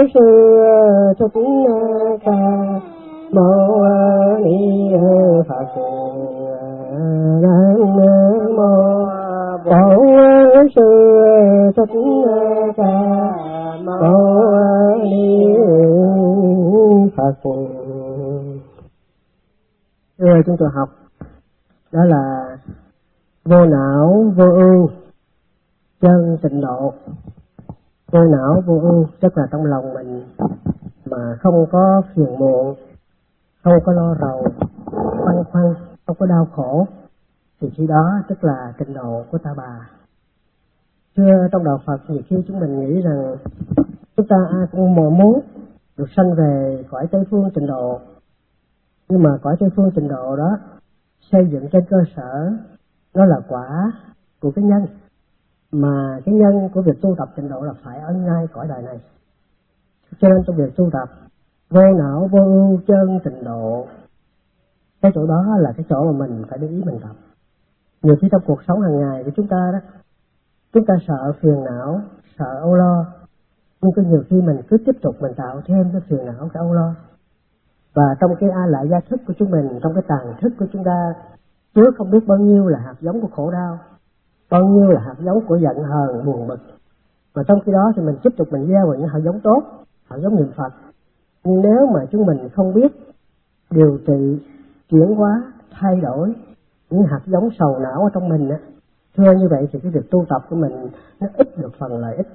sư thích ca mâu ni Phật. Nam mô Bổn sư thích ca mâu ni Phật. Thưa chúng tôi học đó là vô não vô ưu chân tịnh độ. Vô não vô ưu tức là trong lòng mình mà không có phiền muộn, không có lo rầu, băn khoăn, không có đau khổ, thì khi đó tức là tịnh độ của Ta Bà. Thưa trong đạo Phật, nhiều khi chúng mình nghĩ rằng chúng ta ai cũng muốn được sanh về cõi Tây Phương tịnh độ, nhưng mà cõi Tây Phương tịnh độ đó xây dựng trên cơ sở nó là quả của cái nhân, mà cái nhân của việc tu tập tịnh độ là phải ở ngay cõi đời này. Cho nên trong việc tu tập vô não vô ưu chân tịnh độ, cái chỗ đó là cái chỗ mà mình phải để ý mình tập. Nhiều khi trong cuộc sống hàng ngày của chúng ta đó, chúng ta sợ phiền não, sợ âu lo, nhưng có nhiều khi mình cứ tiếp tục mình tạo thêm cái phiền não, cái âu lo. Và trong cái a lại gia thức của chúng mình, trong cái tàng thức của chúng ta chứa không biết bao nhiêu là hạt giống của khổ đau, bao nhiêu là hạt giống của giận hờn buồn bực. Mà trong khi đó thì mình tiếp tục mình gieo vào những hạt giống tốt, hạt giống niệm Phật. Nhưng nếu mà chúng mình không biết điều trị, chuyển hóa, thay đổi những hạt giống sầu não ở trong mình á, thưa như vậy thì cái việc tu tập của mình nó ít được phần lợi ích.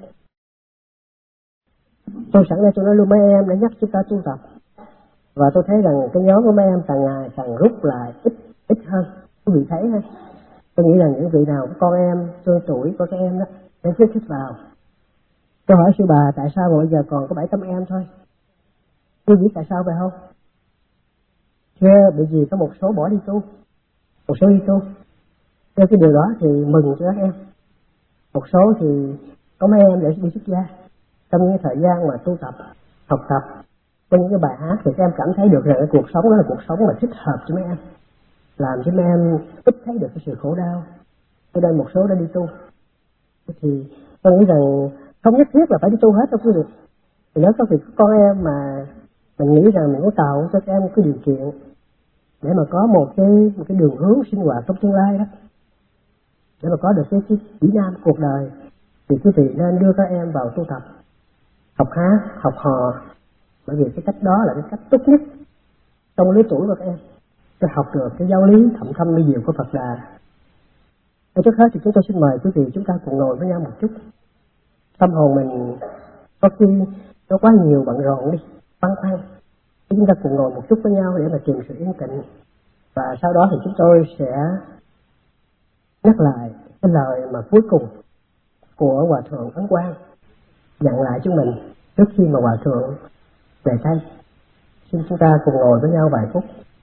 Tôi sẵn đây tôi nói luôn mấy em đã nhắc chúng ta tu tập, và tôi thấy rằng cái nhóm của mấy em càng ngày càng rút lại ít hơn. Quý vị thấy ha? Tôi nghĩ rằng những vị nào con em tương tuổi của các em đó em khuyến khích vào. Tôi hỏi sư bà tại sao mà bây giờ còn có 7-8 em thôi? Quý vị tại sao vậy không? Thưa, bởi vì có một số bỏ đi tu, một số đi tu. Theo cái điều đó thì mừng cho các em. Một số thì có mấy em để đi xuất gia. Trong những thời gian mà tu tập, học tập, có những cái bài hát thì các em cảm thấy được rằng cái cuộc sống đó là cuộc sống mà thích hợp cho mấy em, làm cho mấy em ít thấy được cái sự khổ đau. Ở đây một số đã đi tu, thì tôi nghĩ rằng không nhất thiết là phải đi tu hết đâu quý vị. Thì nếu có việc con em mà mình nghĩ rằng mình có tạo cho các em cái điều kiện để mà có một cái đường hướng sinh hoạt trong tương lai đó, để mà có được cái chỉ nam cuộc đời, thì quý vị nên đưa các em vào tu tập, học hát, học hò, bởi vì cái cách đó là cái cách tốt nhất trong lứa tuổi của các em để học được cái giáo lý thậm thâm mỹ diệu của Phật Đà. Trước hết thì chúng tôi xin mời quý vị chúng ta cùng ngồi với nhau một chút. Tâm hồn mình có khi nó quá nhiều bận rộn đi, băn khoăn. Chúng ta cùng ngồi một chút với nhau để mà tìm sự yên tĩnh. Và sau đó thì chúng tôi sẽ nhắc lại cái lời mà cuối cùng của Hòa Thượng Ấn Quang dặn lại chúng mình trước khi mà Hòa Thượng về Tây. Xin chúng ta cùng ngồi với nhau vài phút.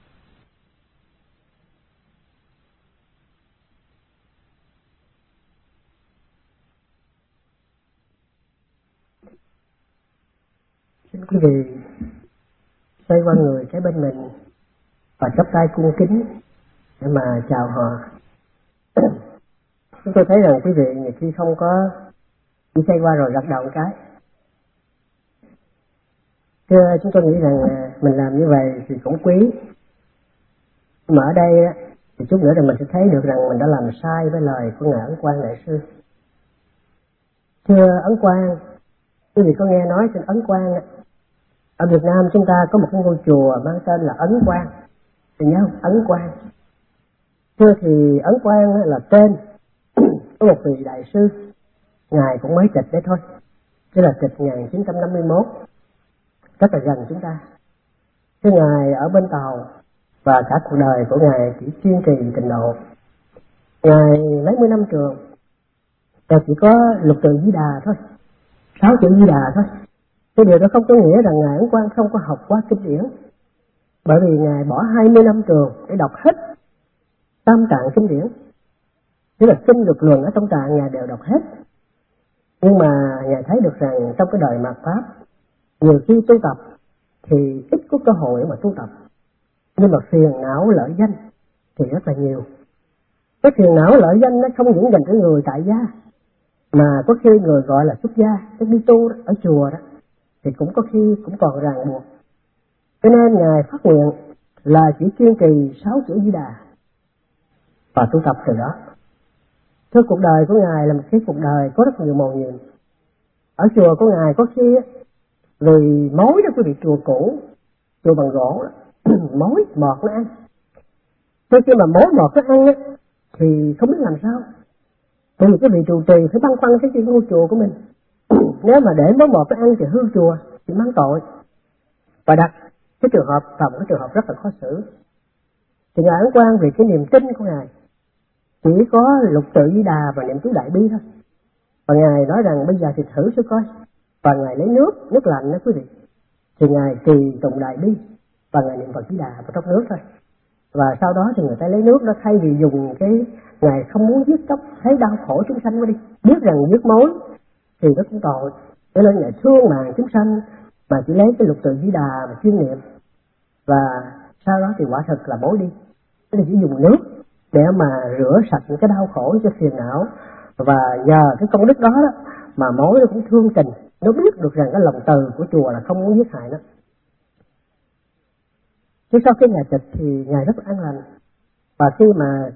Xin quý vị xoay qua người kế bên mình và chắp tay cung kính để mà chào họ. Chúng tôi thấy rằng quý vị nhiều khi không có chỉ xoay qua rồi gật đầu một cái. Thưa, chúng tôi nghĩ rằng mình làm như vậy thì cũng quý. Mà ở đây thì chút nữa là mình sẽ thấy được rằng mình đã làm sai với lời của Ngài Ấn Quang Đại Sư. Thưa Ấn Quang, quý vị có nghe nói trên Ấn Quang, ở Việt Nam chúng ta có một cái ngôi chùa mang tên là Ấn Quang, thì nhớ không? Ấn Quang. Thưa thì Ấn Quang là tên có một vị đại sư, Ngài cũng mới tịch đấy thôi, tức là tịch 1951, rất là gần chúng ta. Thưa Ngài ở bên Tàu và cả cuộc đời của Ngài chỉ kiên trì tịnh độ. Ngài mấy mươi năm trường, và chỉ có lục từ Di Đà thôi, 6 chữ Di Đà thôi. Cái điều đó không có nghĩa rằng Ngài Ấn Quang không có học qua kinh điển, bởi vì Ngài bỏ 20 năm trường để đọc hết tam tạng kinh điển, tức là kinh luật luận ở trong tạng Ngài đều đọc hết. Nhưng mà Ngài thấy được rằng trong cái đời mạt Pháp, nhiều khi tu tập thì ít có cơ hội mà tu tập, nhưng mà phiền não lợi danh thì rất là nhiều. Cái phiền não lợi danh nó không những dành cho người tại gia, mà có khi người gọi là xuất gia, tức đi tu ở chùa đó, thì cũng có khi cũng còn ràng buộc. Cho nên Ngài phát nguyện là chỉ kiên trì 6 chữ Di Đà và tu tập từ đó. Thưa, cuộc đời của Ngài là một cái cuộc đời có rất nhiều mầu nhiệm. Ở chùa của Ngài có khi vì mối đó quý vị, chùa cũ, chùa bằng gỗ đó, mối mọt nó ăn. Thế khi mà mối mọt nó ăn á, thì không biết làm sao. Bởi vì cái vị trụ trì phải băn khoăn cái ngôi chùa của mình. Nếu mà để mối mọt nó ăn thì hư chùa, thì mang tội. Và đặt cái trường hợp phòng cái trường hợp rất là khó xử. Thì Ngài Ấn Quang vì cái niềm tin của Ngài chỉ có lục tự Di Đà và niệm chú Đại Bi thôi. Và Ngài nói rằng bây giờ thì thử cho coi. Và Ngài lấy nước lạnh đó quý vị. Thì Ngài trì tụng Đại Bi và Ngài niệm Phật Di Đà vào trong nước thôi. Và sau đó thì người ta lấy nước đó, thay vì dùng cái, Ngài không muốn giết chóc, thấy đau khổ chúng sanh quá đi, biết rằng giết mối thì nó cũng tội, cho nên Ngài thương mạng chúng sanh mà chỉ lấy cái lục tự Di Đà mà chuyên niệm. Và sau đó thì quả thật là mối đi, thế thì chỉ dùng nước để mà rửa sạch những cái đau khổ cho phiền não. Và nhờ cái công đức đó đó mà mối nó cũng thương tình, nó biết được rằng cái lòng từ của chùa là không muốn giết hại nó. Chứ sau khi Ngài tịch thì Ngài rất an lành. Và khi mà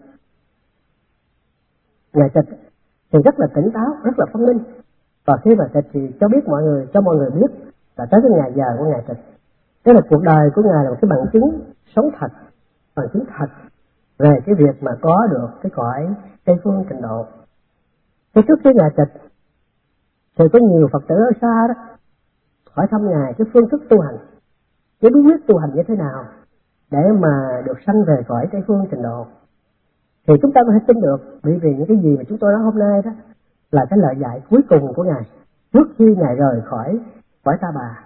Ngài tịch thì rất là tỉnh táo, rất là thông minh. Và khi mà tịch thì cho mọi người biết là tới cái ngày giờ của Ngài tịch. Thế là cuộc đời của Ngài là một cái bằng chứng sống thật, bằng chứng thật về cái việc mà có được cái cõi Tây Phương Tịnh Độ. Thì trước khi Ngài tịch thì có nhiều Phật tử ở xa đó hỏi thăm Ngài cái phương thức tu hành, cái bí quyết tu hành như thế nào để mà được sanh về cõi Tây Phương Tịnh Độ. Thì chúng ta có thể tin được, bởi vì những cái gì mà chúng tôi nói hôm nay đó là cái lời dạy cuối cùng của Ngài trước khi Ngài rời khỏi cõi Ta Bà.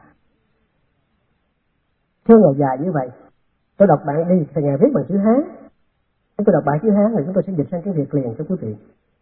Thưa Ngài dạy như vậy, tôi đọc bạn đi, thì Ngài viết bằng chữ Hán. Tôi đọc bài chữ Hán thì chúng tôi sẽ dịch sang tiếng Việt liền cho quý vị.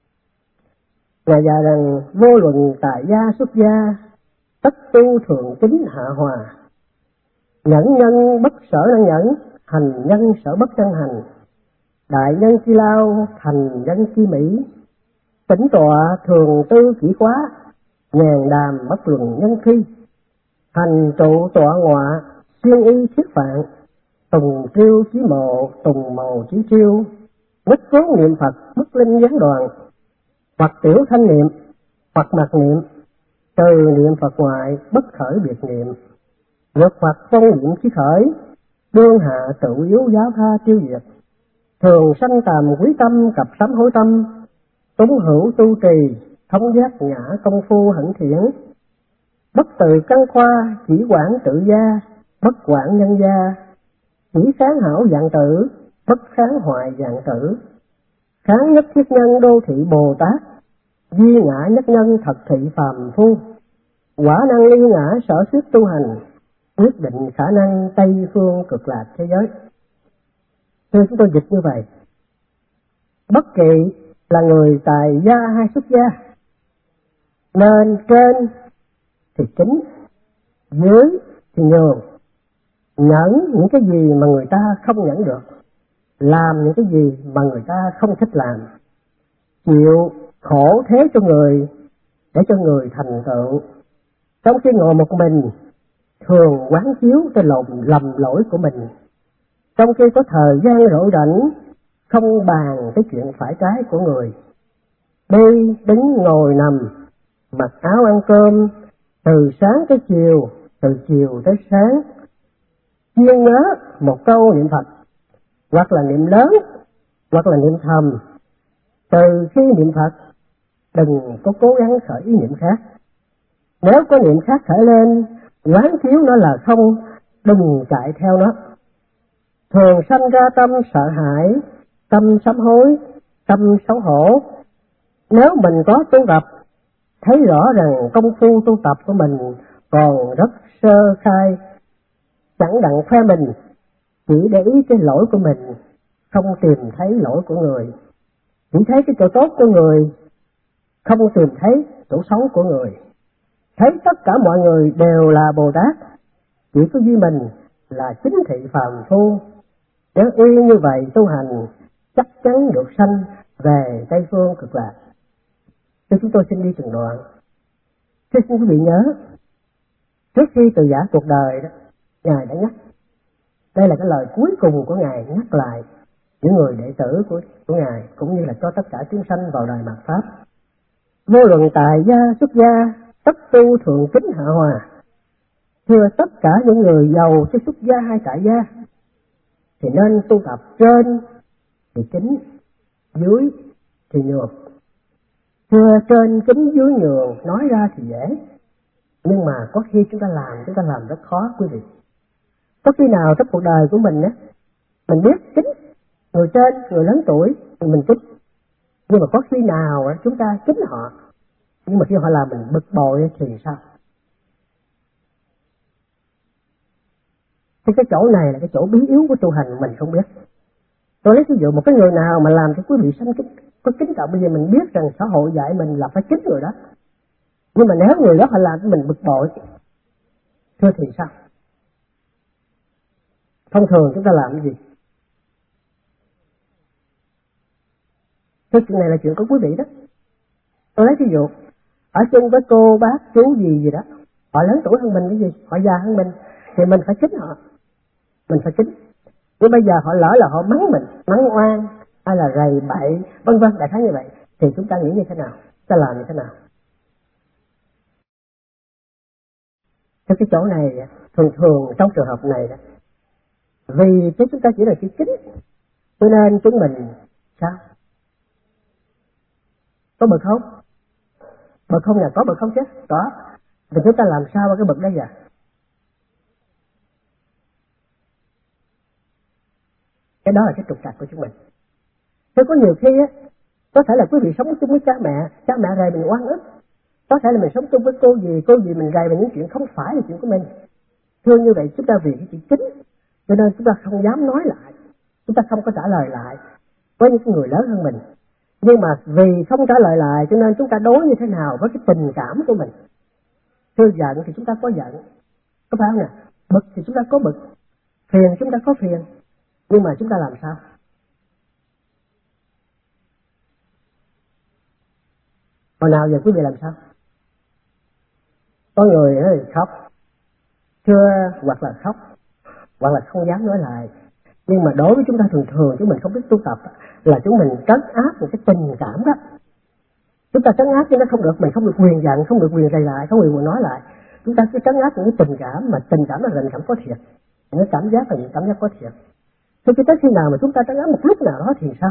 Ngài dạy rằng vô luận tại gia xuất gia, tất tu thượng kính hạ hòa. Nhẫn nhân bất sở năng nhẫn, hành nhân sở bất năng hành. Đại nhân chi lao, thành nhân chi mỹ. Tĩnh tọa thường tư chỉ khóa, nhàn đàm bất luận nhân khi. Hành trụ tọa ngọa, xuyên y thiết phạn. Tùng triêu chí mộ, tùng màu chí triêu. Nhất cố niệm Phật, bất linh gián đoàn. Hoặc tiểu thanh niệm, hoặc mặt niệm. Từ niệm Phật ngoại, bất khởi biệt niệm. Vượt hoặc phong niệm chí khởi, đương hạ tự yếu giáo tha tiêu diệt. Thường sanh tàm quý tâm, cập sám hối tâm. Túng hữu tu trì, thống giác ngã công phu hẳn thiển. Bất từ căn khoa, chỉ quản tự gia, bất quản nhân gia. Chỉ kháng hảo dạng tử, bất kháng hoại dạng tử. Kháng nhất thiết nhân đô thị Bồ Tát, duy ngã nhất nhân thật thị phàm phu. Quả năng ly ngã sở thuyết tu hành, quyết định khả năng Tây Phương Cực Lạc thế giới. Thưa chúng tôi dịch như vậy, bất kỳ là người tài gia hay xuất gia, nên trên thì chính, dưới thì nhường, nhẫn những cái gì mà người ta không nhẫn được, làm những cái gì mà người ta không thích làm, chịu khổ thế cho người để cho người thành tựu. Trong khi ngồi một mình, thường quán chiếu cái lầm lỗi của mình. Trong khi có thời gian rỗi rảnh, không bàn cái chuyện phải trái của người. Đi, đứng, ngồi, nằm, mặc áo ăn cơm, từ sáng tới chiều, từ chiều tới sáng, chuyên nhớ một câu niệm Phật, hoặc là niệm lớn, hoặc là niệm thầm. Từ khi niệm Phật, đừng có cố gắng khởi ý niệm khác. Nếu có niệm khác khởi lên, quán chiếu nó là không, đừng chạy theo nó. Thường sanh ra tâm sợ hãi, tâm sám hối, tâm xấu hổ. Nếu mình có tu tập, thấy rõ rằng công phu tu tập của mình còn rất sơ khai, chẳng đặng khoe mình, chỉ để ý cái lỗi của mình, không tìm thấy lỗi của người. Chỉ thấy cái chỗ tốt của người, không tìm thấy chỗ xấu của người. Thấy tất cả mọi người đều là Bồ Tát, chỉ có duy mình là chính thị phàm phu. Nếu y như vậy tu hành, chắc chắn được sanh về Tây Phương Cực Lạc. Thì chúng tôi xin đi từng đoạn. Thế xin quý vị nhớ, trước Trước khi từ giã cuộc đời đó, Ngài đã nhắc. Đây là cái lời cuối cùng của Ngài nhắc lại những người đệ tử của Ngài, cũng như là cho tất cả chúng sanh vào đời mạt Pháp. Vô luận tài gia, xuất gia, tất tu thường kính hạ hòa. Thưa tất cả những người giàu cho xuất gia hay tại gia, thì nên tu tập trên thì kính, dưới thì nhường. Thưa trên kính dưới nhường nói ra thì dễ, nhưng mà có khi chúng ta làm rất khó quý vị. Có khi nào trong cuộc đời của mình á, mình biết kính người trên, người lớn tuổi thì mình kính, nhưng mà có khi nào chúng ta kính họ, nhưng mà khi họ làm mình bực bội thì sao? Thì cái chỗ này là cái chỗ bí yếu của tu hành mình không biết. Tôi lấy ví dụ một cái người nào mà làm cho quý vị sanh kính, có kính trọng, bây giờ mình biết rằng xã hội dạy mình là phải kính người đó, nhưng mà nếu người đó họ làm cho mình bực bội, thưa thì sao? Thông thường chúng ta làm cái gì? Cái chuyện này là chuyện của quý vị đó. Tôi lấy ví dụ, ở chung với cô, bác, chú gì đó, họ lớn tuổi hơn mình cái gì, họ già hơn mình, thì mình phải kính họ, mình phải kính. Nhưng bây giờ họ lỡ là họ mắng mình, mắng oan, hay là rầy bậy, vân vân, đại khái như vậy, thì chúng ta nghĩ như thế nào? Chúng ta làm như thế nào? Theo cái chỗ này, thường trong trường hợp này đó, vì chúng ta chỉ là chữ kính, cho nên chúng mình sao? Có bực không? Bực không là có bực không chứ? Có. Thì chúng ta làm sao với cái bực đấy vậy? Cái đó là cái trục trặc của chúng mình. Thế có nhiều khi á, có thể là quý vị sống chung với cha mẹ rầy mình oan ức. Có thể là mình sống chung với cô gì mình rầy về những chuyện không phải là chuyện của mình. Thương như vậy chúng ta vì cái chuyện chính, cho nên chúng ta không dám nói lại, chúng ta không có trả lời lại với những người lớn hơn mình. Nhưng mà vì không trả lời lại cho nên chúng ta đối như thế nào với cái tình cảm của mình. Thưa giận thì chúng ta có giận, có phải không nè? Bực thì chúng ta có bực, phiền chúng ta có phiền, nhưng mà chúng ta làm sao? Hồi nào giờ quý vị làm sao? Có người thì khóc, thưa, hoặc là khóc, hoặc là không dám nói lại. Nhưng mà đối với chúng ta thường chúng mình không biết tu tập là chúng mình trấn áp một cái tình cảm đó. Chúng ta trấn áp chứ nó không được, mình không được quyền giận, không được quyền rầy lại, không được quyền nói lại. Chúng ta cứ trấn áp những cái tình cảm, mà tình cảm là tình cảm có thiệt, những cảm giác là những cảm giác có thiệt. Thế chứ tới khi nào mà chúng ta trấn áp một lúc nào đó thì sao?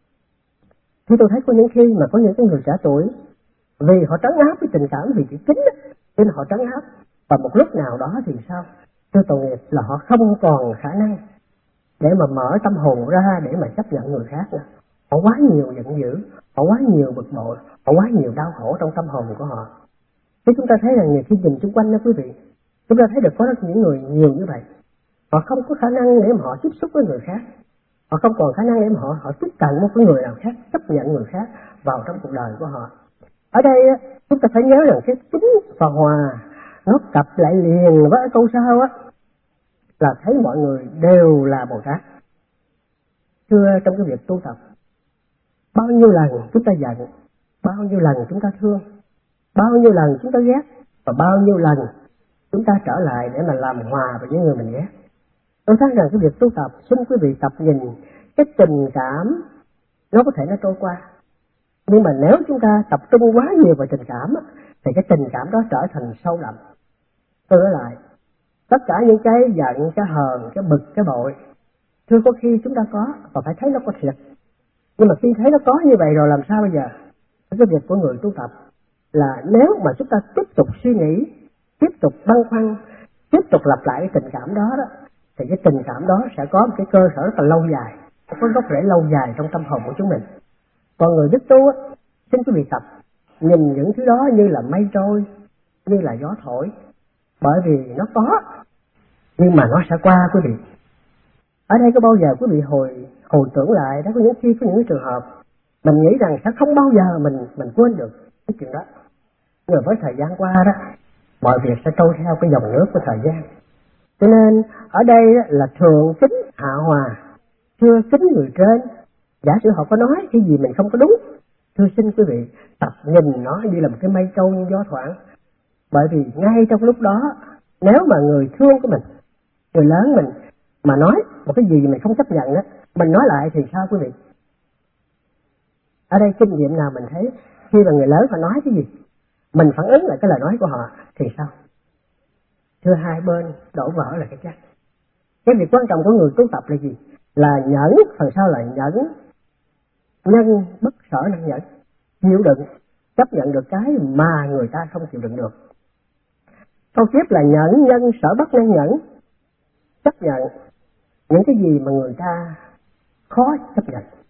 Thì tôi thấy có những khi mà có những cái người trẻ tuổi, vì họ trấn áp cái tình cảm vì chữ kính đó, nên họ trấn áp, và một lúc nào đó thì sao? Thưa tội nghiệp là họ không còn khả năng để mà mở tâm hồn ra để mà chấp nhận người khác nữa. Họ quá nhiều giận dữ, họ quá nhiều bực bội, họ quá nhiều đau khổ trong tâm hồn của họ. Thế chúng ta thấy rằng nhiều khi nhìn xung quanh đó quý vị, chúng ta thấy được có rất những người nhiều như vậy. Họ không có khả năng để mà họ tiếp xúc với người khác, họ không còn khả năng để mà họ tiếp cận một cái người nào khác, chấp nhận người khác vào trong cuộc đời của họ. Ở đây chúng ta phải nhớ rằng cái tính và hòa nó cặp lại liền với câu sau á, là thấy mọi người đều là Bồ Tát. Thưa, trong cái việc tu tập, bao nhiêu lần chúng ta giận, bao nhiêu lần chúng ta thương, bao nhiêu lần chúng ta ghét, và bao nhiêu lần chúng ta trở lại để mà làm hòa với những người mình ghét. Tôi thấy rằng cái việc tu tập, xin quý vị tập nhìn cái tình cảm nó có thể nó trôi qua, nhưng mà nếu chúng ta tập trung quá nhiều vào tình cảm thì cái tình cảm đó trở thành sâu đậm. Tôi nói lại, tất cả những cái giận, cái hờn, cái bực, cái bội, thưa có khi chúng ta có và phải thấy nó có thiệt. Nhưng mà khi thấy nó có như vậy rồi làm sao bây giờ? Cái việc của người tu tập là nếu mà chúng ta tiếp tục suy nghĩ, tiếp tục băn khoăn, tiếp tục lặp lại cái tình cảm đó thì cái tình cảm đó sẽ có một cái cơ sở rất là lâu dài, có gốc rễ lâu dài trong tâm hồn của chúng mình. Còn người đức tu xin quý vị tập nhìn những thứ đó như là mây trôi, như là gió thổi, bởi vì nó có nhưng mà nó sẽ qua quý vị. Ở đây có bao giờ quý vị hồi tưởng lại đó, có những khi có những trường hợp mình nghĩ rằng sẽ không bao giờ mình quên được cái chuyện đó, nhưng mà với thời gian qua đó mọi việc sẽ trôi theo cái dòng nước của thời gian. Cho nên ở đây là thượng kính hạ hòa, thưa kính người trên. Giả sử họ có nói cái gì mình không có đúng, thưa xin quý vị tập nhìn nó như là một cái mây trôi như gió thoảng, bởi vì ngay trong lúc đó Nếu mà người thương của mình, người lớn mình mà nói một cái gì mình không chấp nhận á, mình nói lại thì sao quý vị? Ở đây kinh nghiệm nào mình thấy khi mà người lớn họ nói cái gì, mình phản ứng lại cái lời nói của họ thì sao? Thưa hai bên đổ vỡ là cái chắc. Cái việc quan trọng của người tu tập là gì? Là nhẫn, phần sau là nhẫn, nhân bất sở năng nhẫn, chịu đựng, chấp nhận được cái mà người ta không chịu đựng được. Câu tiếp là nhẫn, nhân, sở bất năng nhẫn, chấp nhận những cái gì mà người ta khó chấp nhận.